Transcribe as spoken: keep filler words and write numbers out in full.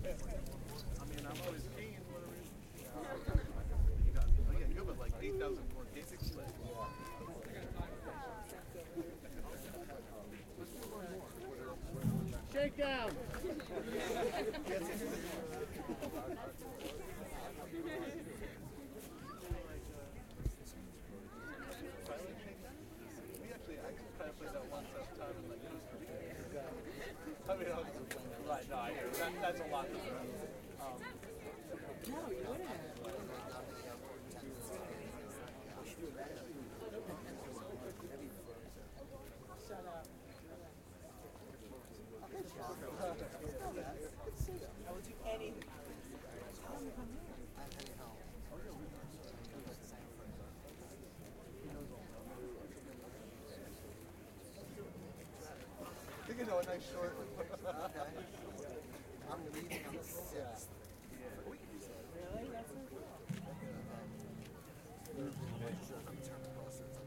I mean, I'm always keen. Whatever. You got, oh yeah, you have like eight thousand more basic split. Shakedown. We actually, I kind of played that one time in like Costa Rica. I mean, I was, right? No, I hear that. That's a lot different. Um, No, you wouldn't. Shut up. Good job. Good to see you. I will do anything. How long you come here? I think I know a nice short. Okay. I'm leaving on the sixth. Really? That's so cool. I'm turning across.